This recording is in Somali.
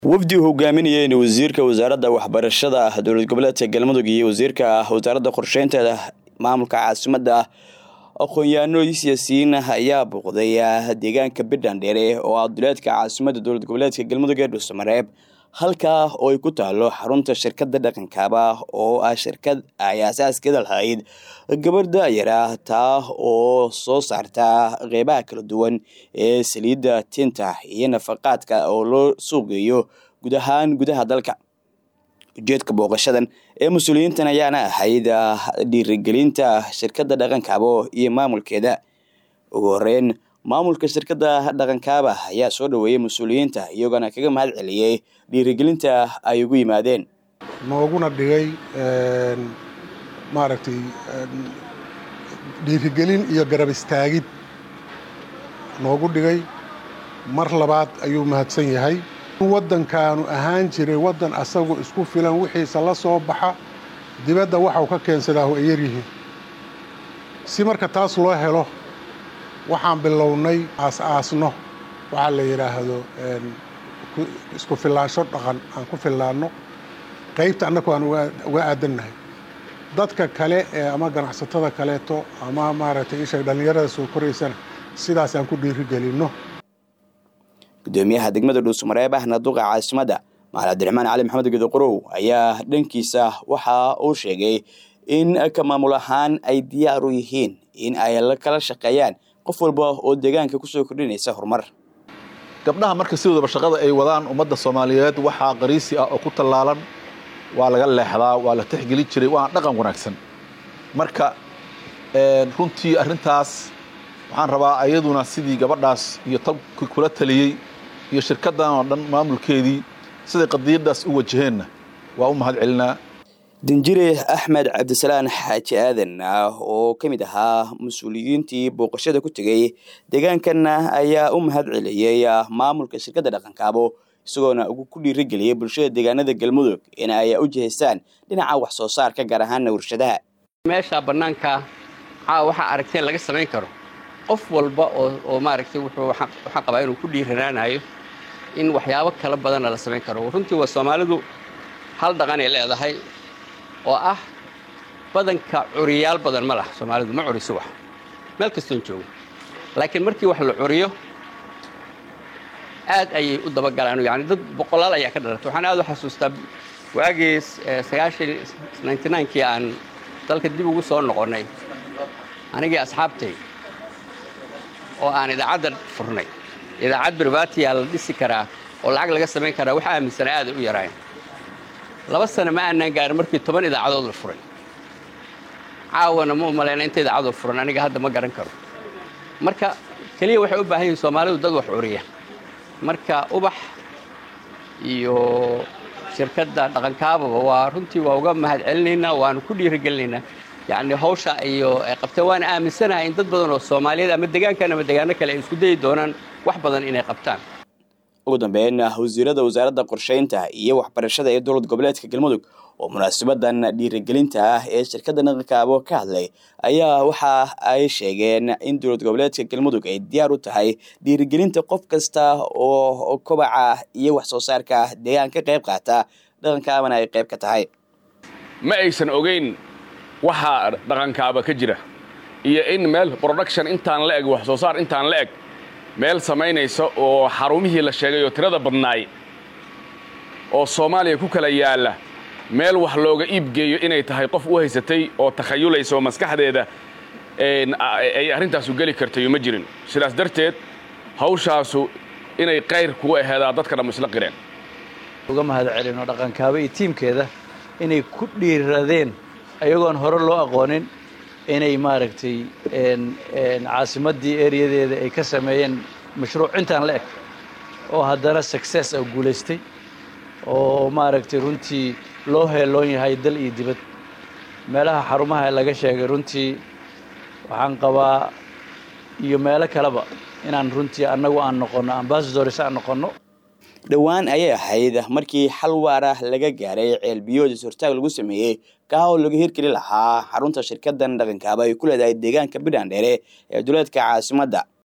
wafdi hogaaminayeen wasiirka wasaaradda waxbarashada dowlad goboleedka Galmudug iyo wasiirka wasaaradda qorsheynta maamulka caasimadda aqoon-yahano siyaasiyiin ayaa booqday deegaanka Bidhandheere oo ah duleedka caasimadda dowlad goboleedka Galmudug ee Dhuusamareeb halka oo ay ku taalo xarunta shirkadda dhaqankaaba oo ah shirkad ay asaaskeeda lahayd gabadha yara taa oo soo saarta qeybaha kala duwan ee saliidda tinta iyo nafaqaadka oo loo suuqeeyo gudaha dalka. ujeedka booqashadan ee mas'uuliyiintan ayaana ahayd dhiirigelinta shirkadda dhaqankaaba iyo maamulkeeda. ugu horeyn maamulka shirkadda dhaqankaaba ayaa soo dhaweeyay mas'uuliyiinta iyagana kaga mahad celiyay dhiirigelinta ay ugu yimaadeen. nooguna dhigay maaragtay dhiirigelin iyo garab istaagid noogu dhigay mar labaad ayuu mahadsan yahay. waddankaanu ahaan jiray waddan asagu isku filan wixiisa la soo baxa dibadda waxa uu ka keensadaa oo ay yar yihiin. si marka taas loo helo waxaan bilownay aas-aasno waxaa la yidhaahdo isku filaansho dhaqan aan ku filaanno qaybta annagu aan uga aadannahay. dadka kale ee ama ganacsatada kaleeto ama maaragtay isha dhallinyarada soo koraysana sidaas aan ku dhiirigelinno. gudoomiyaha degmada Dhuusamareeb ahna duqa caasimadda Maal Cabdiraxmaan Cali Maxamed Geedoqorow ayaa dhankiisa waxa uu sheegay in ka maamul ahaan ay diyaar u yihiin in ay la kala shaqeeyaan qof walba oo deegaanka ku soo kordhinaysa horumar. gabdhaha marka sidoo shaqada ay wadaan ummadda Soomaaliyeed waxa qariisi ah oo ku talaalan waa laga leexdaa waa la tixgelin jiray waa dhaqan wanaagsan. marka runtii arintaas waxaan rabaa ayaduna sidii gabadhaas iyo tabku kula taliyay iyo shirkaddan oo dhan maamulkeedii sida qadiyadaas u wajaheenna waa u mahad celinaa. Danjire Axmed Cabdisalaan Xaaji Aadan oo kamid ahaa mas'uuliyiintii booqashada ku tagay deegaankana ayaa u mahad celiyay maamulka shirkadda dhaqankaabo isagoona ugu ku dhiirigeliyay bulshada deegaanada Galmudug in ay u jiheystaan dhinaca wax soo saarka gaar ahaan warshadaha. meesha banaanka waxa aragteen laga sameyn karo qof walba oo maaragtay wuxuu qabaa inuu ku dhiiranaanayo in waxyaabo kala badan la sameyn karo. runtii waa Soomaalidu hal dhaqan ay leedahay oo ah badanka curiyaal badan ma laha. Soomaalidu ma curiso wax meel kasta oo joogo laakiin markii wax la curiyo aad ay u daba galaan yani dad boqolaal ayaa ka dhalatay. waxaan aad u xasuustaa waagii 99kii aan dalka dib ugu soo noqonay anigii asxaabtay oo aan idaacadda furnay. idaacad barbaatiya la dhisi karaa oo lacag laga sameyn karaa waxa aaminsan aad u yaraan 2 sano ma aanan gaarin markii 10 idaacadood la furay. caawana ma umaleena inta idaacadood furan aniga hadda ma garan karo. marka kaliya waxay u baahan yihiin Soomaalidu dad wax curiya. marka ubax iyo shirkadda dhaqankaaba waa runtii waa uga mahad celinaynaa waan ku dhiirigelinaynaa yani hawsha iyo qabtaan waan aaminsanahay in dad badan oo Soomaaliyeed ama deegaankan ama deegaano kale ay isku day doonaan wax badan inay qabtaan. ugu dambeyn wasiirada wasaaradda qorsheynta iyo waxbarashada ee dowlad goboleedka Galmudug oo munaasabadan dhiirigelinta ee shirkadda dhaqankaaba ka hadlay ayaa waxa ay sheegeen in dowlad goboleedka Galmudug ay diyaar u tahay dhiirigelinta qof kasta oo kobaca iyo wax soo saarka deegaanka qayb qaata dhaqankaabana ay qayb ka tahay. ma aysan ogeyn waxa dhaqankaaba ka jira iyo in meel production intaan la eg wax soo saar intaan la eg meel samaynaysa oo xarumihii la sheegay oo tirada badnaay oo Soomaaliya ku kala yaala meel wax looga iib geeyo inay tahay qof u haysatay oo takhayulayso maskaxdeeda ay arintaas u gali kartay ma jirin. sidaas darteed hawshaasu inay qayr ku aheedaa dadka dhan isla qireen. uga mahad celino dhaqankaaba iyo tiimkeeda inay ku dhiiradeen ayagoon hore loo aqoonin inay maaragtay caasimaddii ereyadeeda ay ka sameeyeen mashruuc intaan la eg oo haddana success ah guulaystay oo maaragtay runtii loo heeloon yahay dal iyo dibad. meelaha xarumaha laga sheegay runtii waxaan qabaa iyo meelo kaleba inaan runtii annagu aan noqono ambassadors aan noqono. dhawaan ayay ahayd markii xal waara laga gaaray ceelbiyood suurtaag lagu sameeyay ka oo laga hirgeli lahaa xarunta shirkaddan dhaqankaaba ay ku leedahay deegaanka Bidhandheere ee duleedka caasimadda.